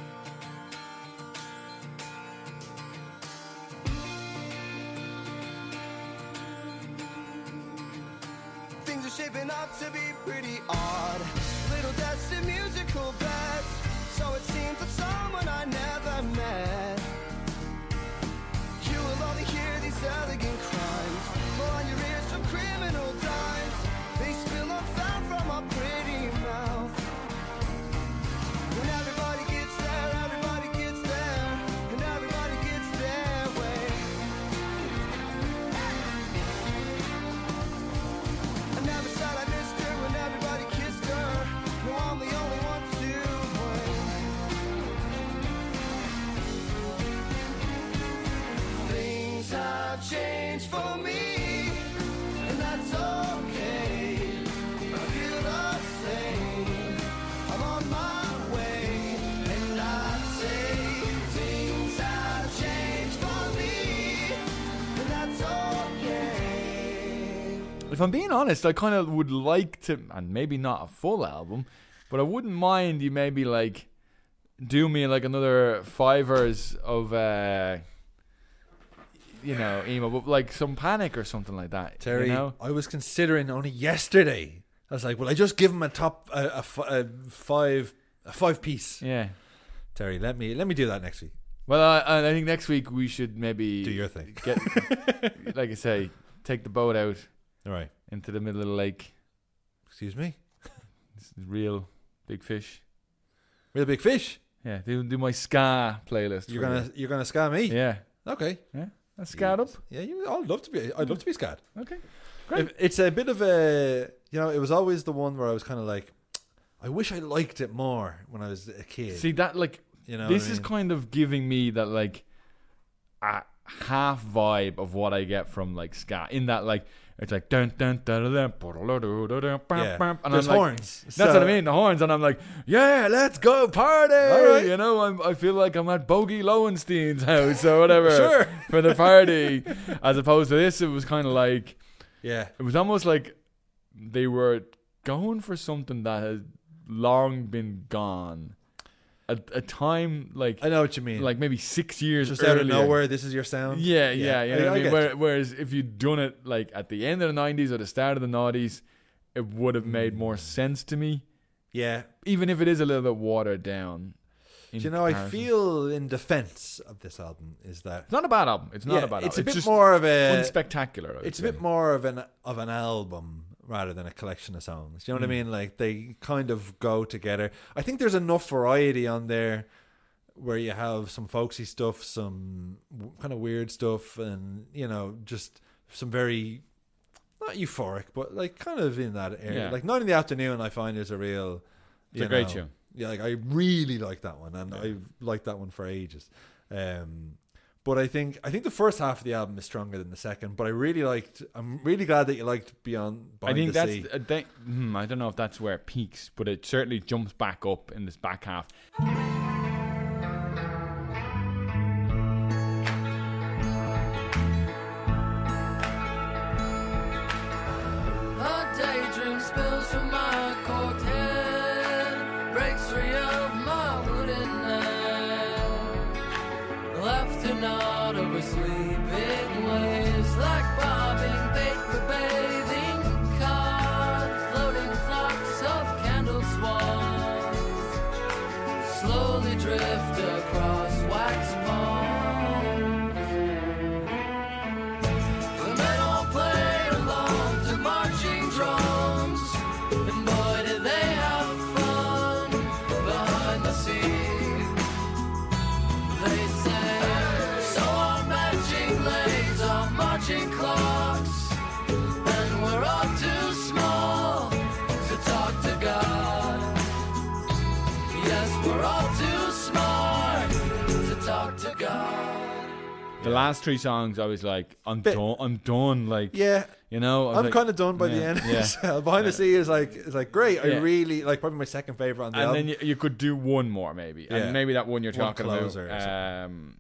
Things are shaping up to be pretty odd. Little destined musical beds. So it seems that someone I never met. You will only hear these elegant crimes fall on your ears from criminal dimes. They spill up foul from a pretty mouth. When everybody gets there, everybody gets there, and everybody gets their way. I never said I missed her when everybody kissed her. No, I'm the only one to blame. Things have changed for me, and that's okay. I feel the same. I'm on my way, and I say things have changed for me, and that's okay. If I'm being honest, I kind of would like to, and maybe not a full album, but I wouldn't mind you maybe like do me like another fivers of, uh, you know, emo, but like some Panic or something like that. Terry, you know? I was considering only yesterday. I was like, well, I just give him a top a, a, f- a five a five piece. Yeah. Terry, let me let me do that next week. Well, I, I think next week we should maybe Do your thing. Get, like I say, take the boat out All right. into the middle of the lake. Excuse me. This is real big fish. Real big fish. Yeah, do do my ska playlist. You're for gonna you. you're gonna scam me. Yeah, Okay. yeah. That's scarred up. Yeah, you, I'd love to be. I'd love to be scared. Okay, great. If- It's a bit of a, you know, it was always the one where I was kind of like, I wish I liked it more when I was a kid. See that like you know, this what I is mean? kind of giving me that like a half vibe of what I get from like ska. In that like it's like dun dun dun dun dun, yeah. and I'm There's like, horns. that's So- what I mean, the horns, and I'm like, yeah, let's go party. All right. You know, I'm, I feel like I'm at Bogey Lowenstein's house or whatever Sure. for the party. As opposed to this, it was kind of like Yeah. it was almost like they were going for something that had long been gone. A, a time like I know what you mean. like maybe six years just earlier. out of nowhere, this is your sound. Yeah, yeah, you know I, what I I mean. get Where, you. whereas if you'd done it like at the end of the nineties or the start of the noughties, it would have made more sense to me. Yeah. Even if it is a little bit watered down. in Do you know, I comparison. feel in defense of this album is that It's not a bad album. It's not yeah, a bad it's album. a bit just more of a unspectacular. I would it's a say. bit more of an of an album rather than a collection of songs. Do you know what I Mm. mean? Like they kind of go together. I think there's enough variety on there where you have some folksy stuff, some w- kind of weird stuff, and you know, just some very not euphoric, but like kind of in that area. Yeah. Like Night in the Afternoon, I find is a real. It's a you great know, tune. Yeah, like I really like that one, and Yeah. I've liked that one for ages. Um, but I think I think the first half of the album is stronger than the second. But I really liked. I'm really glad that you liked Beyond. I Behind think the that's. Sea. I, think, hmm, I don't know if that's where it peaks, but it certainly jumps back up in this back half. A daydream spills from my corked head, breaks free of my wooden neck, left to nod over sleeping waves, like bobbing bait for bathing cod, floating flocks of candle swans, slowly drift across wax ponds. The men all play along to marching drums, and boy did they have fun behind the scenes. They sang, so our matching legs are marching clocks, and we're all too small to talk to God. Yes, we're all too smart to talk to God. The last three songs, I was like, I'm Bit- done. I'm done. Like, yeah. you know, I was I'm like- kind of done by the yeah, end. Yeah. So Behind the Sea is like is like great. I Yeah. really like probably my second favorite on the And album. then you, you could do one more, maybe. Yeah. And maybe that one you're One talking closer or about, something. um,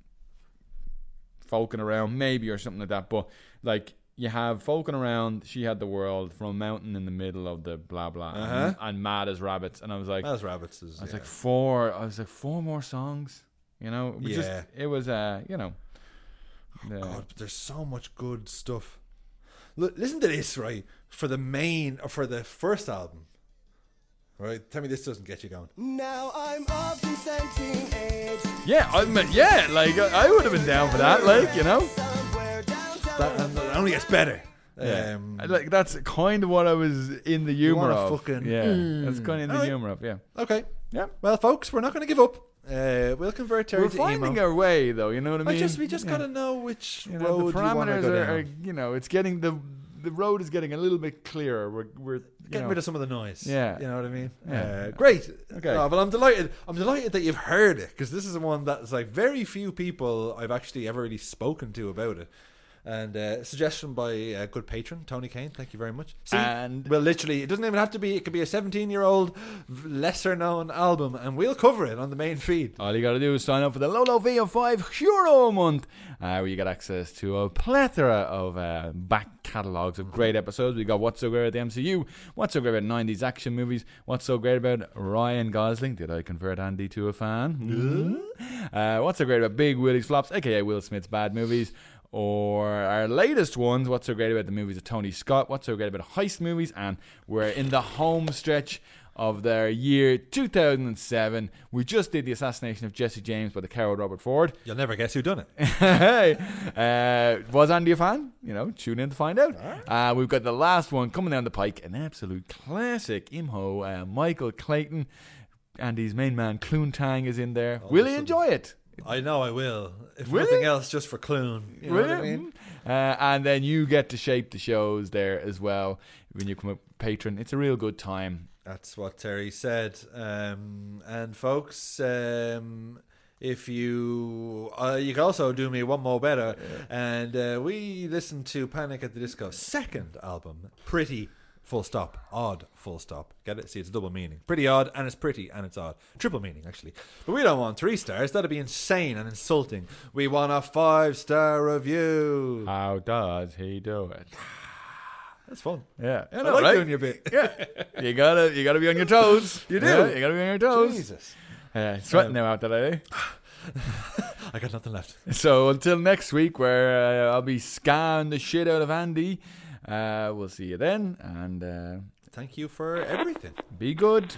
Folking Around, maybe, or something like that. But, like, you have Folking Around, She Had the World, From a Mountain in the Middle of the blah, blah, Uh-huh. and, and Mad as Rabbits. And I was like, As Rabbits is. I was yeah. like, four, I was like, four more songs? You know? It was Yeah. just, it was, uh, you know. the- God, but there's so much good stuff. Look, listen to this, right? For the main, or for the first album, right? Tell me this doesn't get you going. Now I'm of consenting age. yeah, I mean, yeah, like, I, I would have been down for that, like, you know? Somewhere downtown. That and it only gets better. Yeah. Um, I- like that's kind of what I was in the humor wanna of. fucking- yeah, that's kind of in the Alright. humor of. Yeah, okay. yeah. Well, folks, we're not going to give up. Uh, we'll convert Terry We're to finding emo. our way, though. You know what I I mean? just we just Yeah. gotta know which You know, road the you want to parameters go are, down. are, you know, it's getting the the road is getting a little bit clearer. We're we're you Getting know, rid of some of the noise. Yeah. You know what I mean? Yeah. Uh, great. Okay. No, but I'm delighted. I'm delighted that you've heard it because this is the one that's like very few people I've actually ever really spoken to about it. And uh, suggestion by a good patron, Tony Kane. Thank you very much. See, And- well, literally, it doesn't even have to be. It could be a seventeen-year-old, lesser known album, and we'll cover it on the main feed. all you got to do is sign up for the low low fee of five euro a month, uh, where you get access to a plethora of uh, back catalogues of great episodes. We got What's So Great About the M C U, What's So Great About nineties action movies, What's So Great About Ryan Gosling. Did I convert Andy to a fan? Uh, What's So Great About Big Willie's Flops, aka Will Smith's bad movies. Or our latest ones, What's So Great About the Movies of Tony Scott, What's So Great About Heist Movies, and we're in the home stretch of their year two thousand seven. We just did the assassination of Jesse James by the coward Robert Ford. You'll never guess who done it. Hey, uh, was Andy a fan? You know, tune in to find out. Uh, we've got the last one coming down the pike, an absolute classic. Imho, uh, Michael Clayton. Andy's main man, Cluntang, is in there. Will you sudden. enjoy it? I know I will. If Will nothing you? else, just for Clune. You know Will what I you? mean? Uh, and then you get to shape the shows there as well when you come a patron. It's a real good time. That's what Terry said. Um, and folks, um, if you uh, you can also do me one more better, and uh, we listened to Panic at the Disco's second album, Pretty Full Stop, Odd Full Stop. Get it? See, it's a double meaning. Pretty odd, and it's pretty, and it's odd. Triple meaning, actually. But we don't want three stars. That'd be insane and insulting. We want a five star review. How does he do it? That's fun. Yeah, I like doing your bit. Yeah, you gotta you gotta be on your toes. You do. Yeah, you gotta be on your toes. Jesus. Uh, sweating Um, now out that eh? I got nothing left. So until next week, where uh, I'll be scanning the shit out of Andy. Uh, we'll see you then, and uh, Thank you for everything. be good.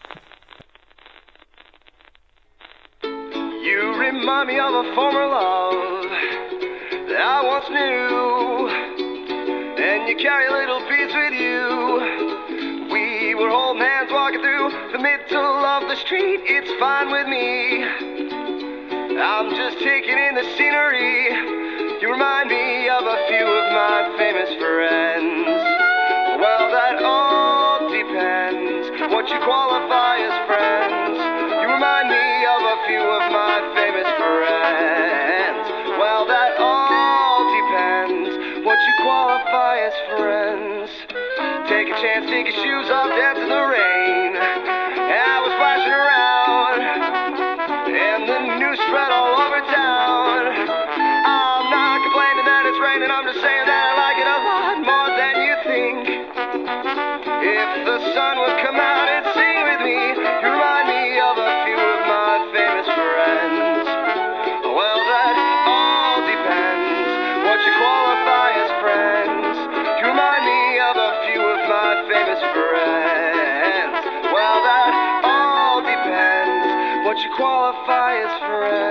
You remind me of a former love that I once knew, and you carry little piece with you. We were holding hands walking through the middle of the street. It's fine with me. I'm just taking in the scenery. You remind me of a few of my famous friends. Well, that all depends what you qualify as friends. You remind me of a few of my famous friends. Well, that all depends what you qualify as friends. Take a chance, take your shoes off, dance in the rain. I was splashing around, and the news spread all over town. I'm not complaining that it's raining, I'm just saying that I like it a lot more than you think. If the sun would come out and sing with me, you remind me of a few of my famous friends. Well, that all depends what you qualify as friends. You remind me of a few of my famous friends. Well, that all depends what you qualify as friends.